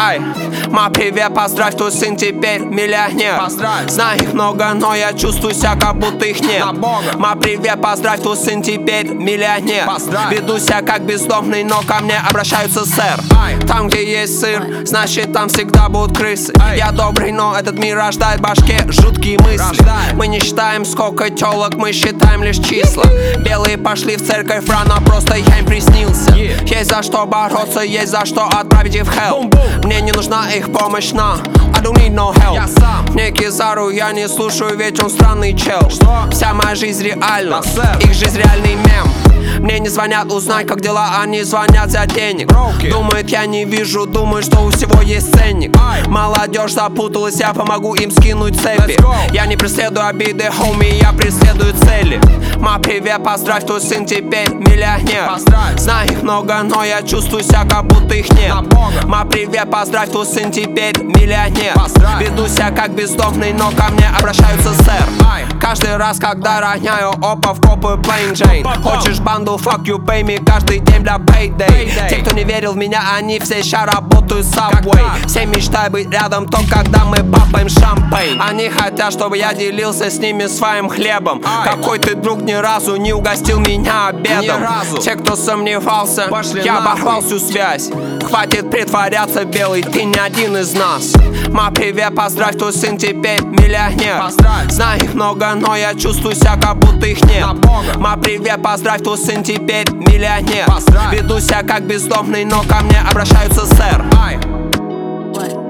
Ай, ма, привет, поздравь, твой сын теперь миллионер. Поздравь. Знаю их много, но я чувствую себя, как будто их нет. На Бога. Ма, привет, поздравь, твой сын теперь миллионер. Поздравь. Веду себя как бездомный, но ко мне обращаются сэр. Ай. Там, где есть сыр, значит там всегда будут крысы. Ай. Я добрый, но этот мир рождает в башке жуткие мысли. Рождает. Мы не считаем, сколько телок, мы считаем лишь числа. Белые пошли в церковь рано, просто я им приснился. Есть за что бороться, есть за что отправить их в hell. Мне не нужна их помощь, на I don't need no help. Я сам. Мне Кизару я не слушаю, ведь он странный чел. Что? Вся моя жизнь реальна, Да, сэр. их жизнь реальный мем. Мне не звонят узнать, как дела, они звонят за денег. Броуки. Думают, я не вижу, думают, что у всего есть ценник. Ай. Молодежь запуталась, я помогу им скинуть цепи. Let's go. Я не преследую обиды, хоми, я преследую цели. Ма, привет, поздравь, твой сын теперь миллионер. Поздравь. Знаю их много, но я чувствую себя, как будто их нет. На Бога. Ма, привет, поздравь, твой сын теперь миллионер. Поздравь. Веду себя как бездомный, но ко мне обращаются сэр. Ай. Каждый раз, когда роняю опа в копы Plain Jane. Опа. Хочешь банду, fuck you, pay me каждый день для payday. Payday. Те, кто не верил в меня, они все ща работают в Subway. Когда? Все мечтают быть рядом, то когда мы папаем шампейн. Они хотят, чтобы я делился с ними своим хлебом. Ай. Какой ты друг ни разу не угостил меня обедом. Ни разу. Те, кто сомневался, Пошли я нахуй. оборвал всю связь. Хватит притворяться, белый, ты не один из нас. Ма, привет, поздравь, твой сын теперь миллионер. Поздравь. Знаю их много, но я чувствую себя, как будто их нет. На Бога. Ма, привет, поздравь, твой сын теперь миллионер. Поздравь. Веду себя как бездомный, но ко мне обращаются сэр. Ай. What?